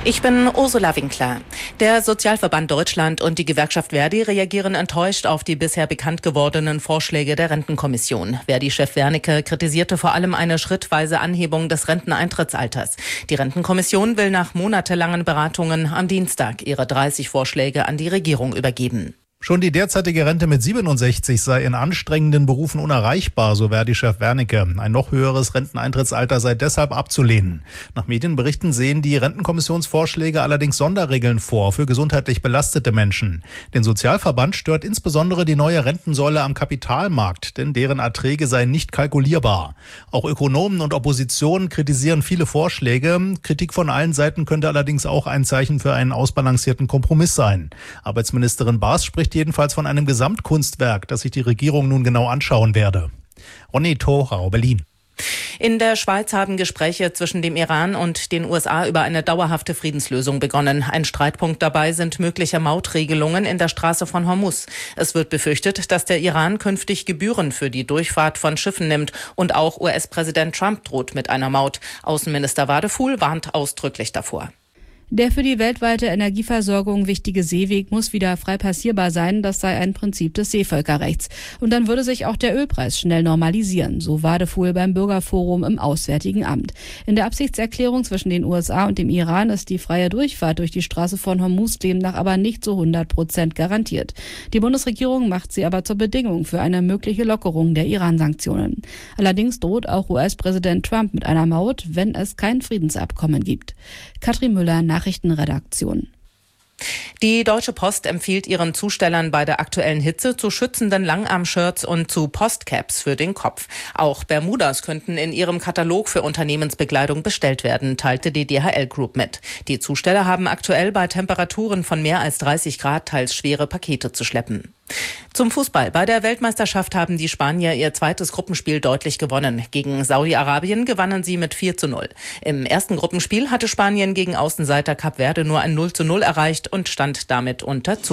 Ich bin Ursula Winkler. Der Sozialverband Deutschland und die Gewerkschaft Verdi reagieren enttäuscht auf die bisher bekannt gewordenen Vorschläge der Rentenkommission. Verdi-Chef Wernicke kritisierte vor allem eine schrittweise Anhebung des Renteneintrittsalters. Die Rentenkommission will nach monatelangen Beratungen am Dienstag ihre 30 Vorschläge an die Regierung übergeben. Schon die derzeitige Rente mit 67 sei in anstrengenden Berufen unerreichbar, so Verdi-Chef Wernicke. Ein noch höheres Renteneintrittsalter sei deshalb abzulehnen. Nach Medienberichten sehen die Rentenkommissionsvorschläge allerdings Sonderregeln vor für gesundheitlich belastete Menschen. Den Sozialverband stört insbesondere die neue Rentensäule am Kapitalmarkt, denn deren Erträge seien nicht kalkulierbar. Auch Ökonomen und Opposition kritisieren viele Vorschläge. Kritik von allen Seiten könnte allerdings auch ein Zeichen für einen ausbalancierten Kompromiss sein. Arbeitsministerin Baas spricht jedenfalls von einem Gesamtkunstwerk, das sich die Regierung nun genau anschauen werde. Ronny Thorau, Berlin. In der Schweiz haben Gespräche zwischen dem Iran und den USA über eine dauerhafte Friedenslösung begonnen. Ein Streitpunkt dabei sind mögliche Mautregelungen in der Straße von Hormuz. Es wird befürchtet, dass der Iran künftig Gebühren für die Durchfahrt von Schiffen nimmt. Und auch US-Präsident Trump droht mit einer Maut. Außenminister Wadefuhl warnt ausdrücklich davor. Der für die weltweite Energieversorgung wichtige Seeweg muss wieder frei passierbar sein. Das sei ein Prinzip des Seevölkerrechts. Und dann würde sich auch der Ölpreis schnell normalisieren, so Wadefuhl beim Bürgerforum im Auswärtigen Amt. In der Absichtserklärung zwischen den USA und dem Iran ist die freie Durchfahrt durch die Straße von Hormuz demnach aber nicht zu 100% garantiert. Die Bundesregierung macht sie aber zur Bedingung für eine mögliche Lockerung der Iran-Sanktionen. Allerdings droht auch US-Präsident Trump mit einer Maut, wenn es kein Friedensabkommen gibt. Katrin Müller, Nachrichtenredaktion. Die Deutsche Post empfiehlt ihren Zustellern bei der aktuellen Hitze zu schützenden Langarm-Shirts und zu Postcaps für den Kopf. Auch Bermudas könnten in ihrem Katalog für Unternehmensbekleidung bestellt werden, teilte die DHL Group mit. Die Zusteller haben aktuell bei Temperaturen von mehr als 30 Grad teils schwere Pakete zu schleppen. Zum Fußball. Bei der Weltmeisterschaft haben die Spanier ihr zweites Gruppenspiel deutlich gewonnen. Gegen Saudi-Arabien gewannen sie mit 4:0. Im ersten Gruppenspiel hatte Spanien gegen Außenseiter Kap Verde nur ein 0:0 erreicht und stand damit unter Zugzwang.